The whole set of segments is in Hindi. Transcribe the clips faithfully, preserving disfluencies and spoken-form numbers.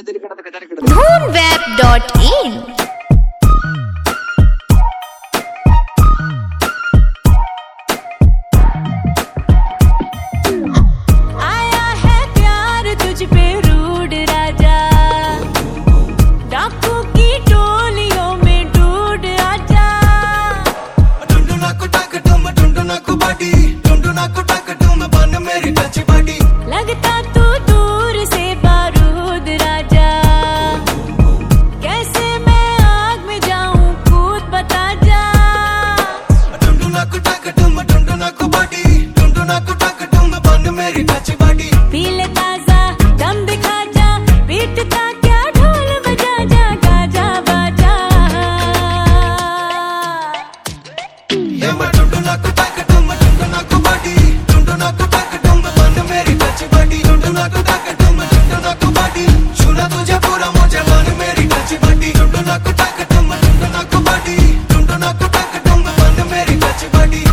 धूमवेब डॉट इन। आया है प्यार तुझ पे रूड राजा, डाकू की टोलियों में डूड आजा। टुंडुना को टाक टुम टुंडुना को बाटी, टुंडुना को टाक टुम बन मेरी टच बाटी। लगता तू दूर से बारूद राजा, कैसे मैं आग में जाऊं कूद बता जा। टुंडुना को टाक टुम टुंडुना को बाटी, टुंडुना को टाक टुम बन मेरी टच बाटी। पी ले ताजा दम दिखा जा, पीटता क्या ढोल बजा जा, गाजा बाजा। ये मैं टुंडुना को टाक टुम टुंडुना को बाटी, टुंडुना को टाक टुम बन मेरी टच बाटी। टुंडुना को टाक टुम टुंडुना को बाटी, छूना तुझे पूरा मुझे बन मेरी टच बाटी। टुंडुना को टाक टुम टुंडुना को बाटी, टुंडुना को टाक टुम बन मेरी टच बाटी।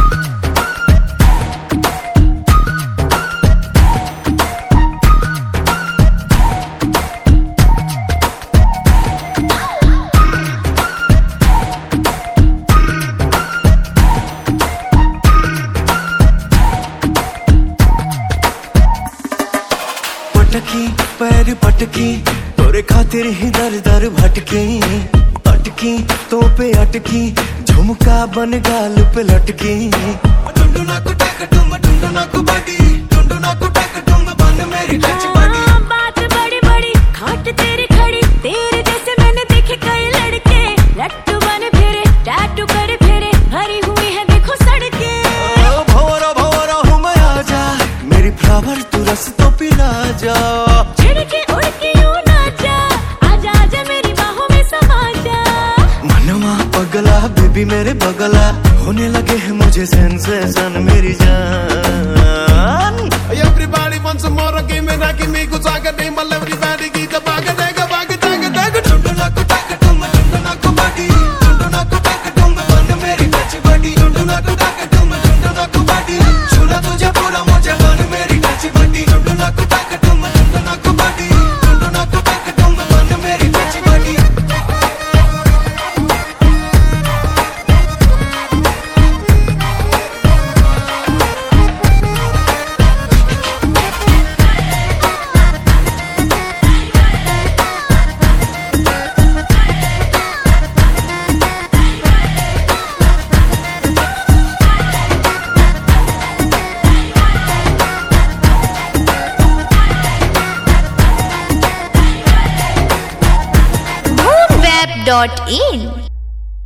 पटकी पैर पटकी तोरे खातिर ही दर दर भटकी, अटकी तो पे अटकी झुमका बन गाल पे लटकी। टुंडुना को टाक टुम टुंडुना को बाटी, टुंडुना को टाक टुम बन मेरी टच बाटी। हाँ, बात बड़ी बड़ी खाट तेरी खड़ी, तेरे जैसे मैंने देखे कई लड़के। लट्टू बन फिरे टैटू कर फिरे, भरी हुई है देखो सड़के। भवरा भवरा हूँ मैं आजा, मेरी फ्लावर तू रस तो पिला जा। छिड़के उड़ के यूं नाचा, आजा आजा मेरी बाहों में समा जा। मनवा पगला बेबी मेरे बगला, होने लगे हैं मुझे सेंसेशन मेरी जान। Everybody wants some more, give me that, give me good saga, name all everybody, give the bag, dega, bag, dega, dega. टुंडुना को टाक टुम टुंडुना को बाटी, टुंडुना को टाक टुम बन मेरी टच बाटी। टुंडुना को टाक टुम टुंडुना को बाटी, छूना तुझे पूरा मुझे बन मेरी टच बाटी। टुंडुना को टाक टुम टुंडुना को बाटी, टुंडुना को टाक टुम बन मेरी टच बाटी। धूमवेब dot in.